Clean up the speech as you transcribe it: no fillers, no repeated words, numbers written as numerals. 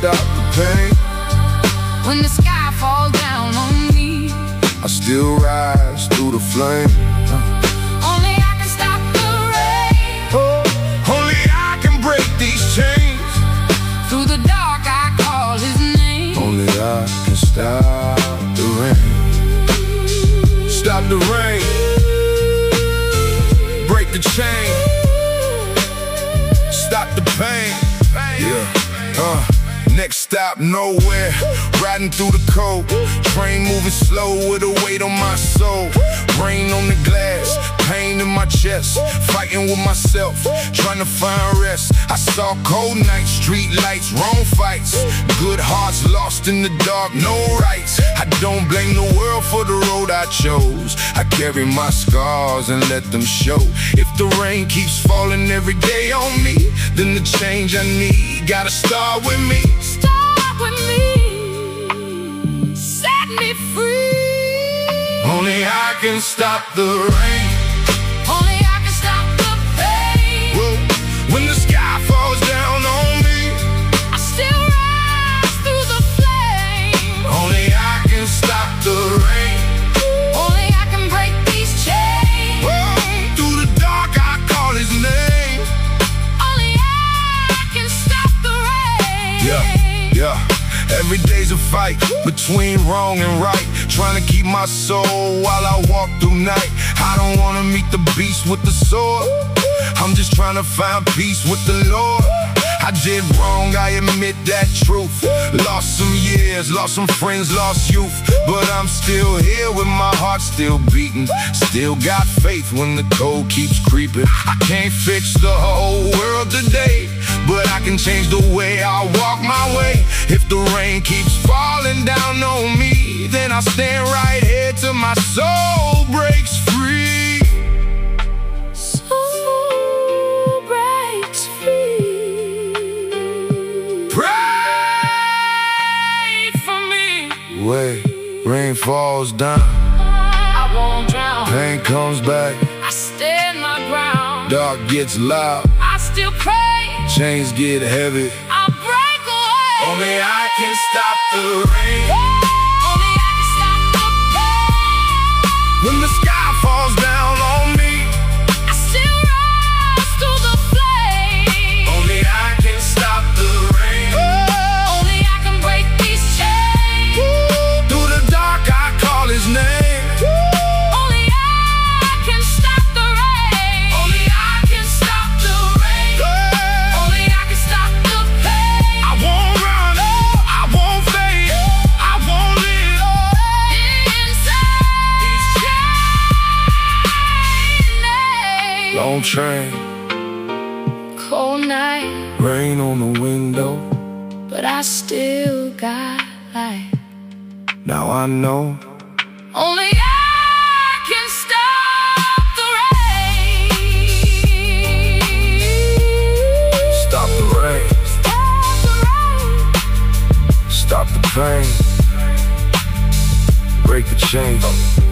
stop the pain. When the sky falls down on me, I still rise through the flame. only I can stop the rain. Only I can break these chains. Through the dark I call his name. Only I can stop the rain. Stop the rain. Break the chain. Stop the pain. Yeah. Next stop, nowhere. Riding through the cold. Train moving slow with a weight on my soul. Rain on the glass, pain in my chest. Fighting with myself, trying to find rest. I saw cold nights, street lights, wrong fights. Good hearts lost in the dark, no rights. I don't blame the world for the road I chose. I carry my scars and let them show. If the rain keeps falling every day on me, then the change I need gotta start with me. Start with me, set me free. Only I can stop the rain. Only I can stop the pain. Whoa. When the sky falls down on me, I still rise through the flame. only I can stop the rain. Only I can break these chains. Whoa. Through the dark I call his name. Only I can stop the rain. Yeah. Every day's a fight between wrong and right, trying to keep my soul while I walk through night. I don't wanna meet the beast with the sword. I'm just trying to find peace with the Lord. I did wrong, I admit that truth. Lost some years, lost some friends, lost youth. But I'm still here with my heart still beating. Still got faith when the cold keeps creeping. I can't fix the whole world today, but I can change the way I walk my way. If the rain keeps falling down on me, then I stand right here till my soul breaks free. Soul breaks free. Pray for me. Wait, rain falls down, I won't drown. pain comes back, I stand my ground. dark gets loud, I still pray. chains get heavy. I'll break away. Only I can stop the rain. Only I can stop the pain. When the sky falls down on me, I still rise through the flame. only I can stop the rain. Only I can break these chains. Through the dark I call his name. Only I can stop the rain. Only I can stop the rain. Only I can stop the pain. I won't run, I won't fade, I won't live Inside these chains. long train, Cold night, rain on the window. but I still got light. Now I know Only I can stop the rain. stop the rain, Stop the rain. stop the pain, break the chain.